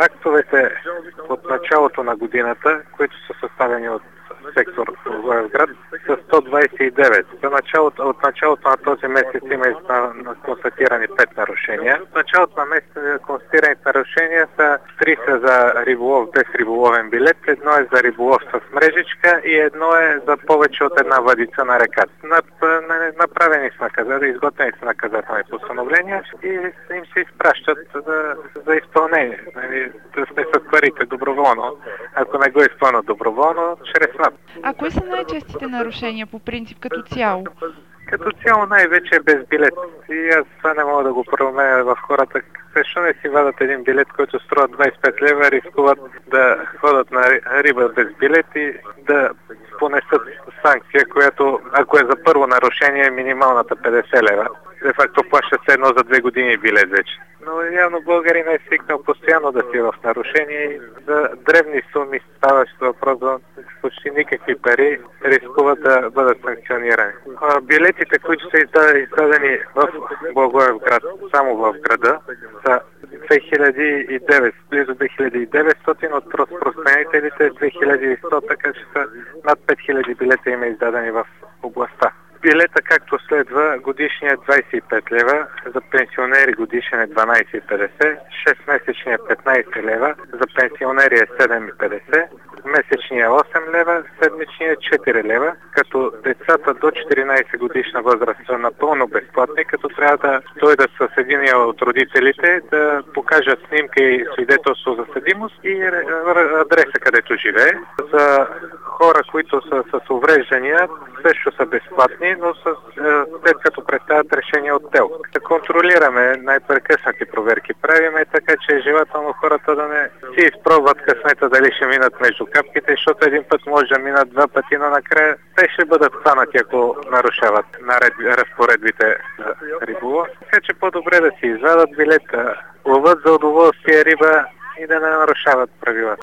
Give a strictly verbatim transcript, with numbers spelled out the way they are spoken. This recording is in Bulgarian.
Актовете от началото на годината, които са съставени от сектор Благоевград, са сто двадесет и девет. За началото, от началото на този месец има констатирани пет нарушения. В началото на месеца констатираните нарушения са три са за риболов без риболовен билет, едно е за риболов с мрежичка и едно е за повече от една въдица на реката. Направени са наказателни, изготвени са наказателни постановления и им се изпращат за, за изпълнение. Нали, да сме с парите доброволно. Ако не го изпълнят доброволно, чрез нас. А кои са най-честите нарушения по принцип като цяло? Като цяло най-вече е без билет. И аз това не мога да го променя в хората. Защо не си вадат един билет, който струва двадесет и пет лева, рискуват да ходят на риба без билет и да понесат санкция, която, ако е за първо нарушение, е минималната петдесет лева. Де факто плаща се едно за две години билет вече. Но явно българин е свикнал постоянно да си в нарушение и за древни суми, ставащ въпрос за почти никакви пари, рискуват да бъдат санкционирани. А билетите, които са издадени в Благоевград, само в града, са две хиляди и девет, близо две хиляди и деветстотин, от разпространителите две хиляди и сто, така че са над пет хиляди билета има издадени в областта. Билета, както следва, годишният е двадесет и пет лева, за пенсионери годишен е дванадесет и петдесет, шестмесечният е петнадесет лева, за пенсионери е седем и петдесет, месечният е осем лева, седмичният е четири лева, като децата до четиринадесет годишна възраст са напълно безплатни, като трябва да дойдат с единия от родителите, да покажат снимка и свидетелство за съдимост и адреса, където живее. За хора, които са с увреждания, също са безплатни, но с, след като представят решение от ТЕЛК. Да контролираме, най-прекъснати проверки правиме, така че е желателно хората да не си изпробват късмета дали ще минат между капките, защото един път може да минат два пъти, но накрая те ще бъдат хванати, ако нарушават наредби, разпоредбите за риболов. Така че по-добре да си извадат билета, ловят за удоволствие риба и да не нарушават правилата.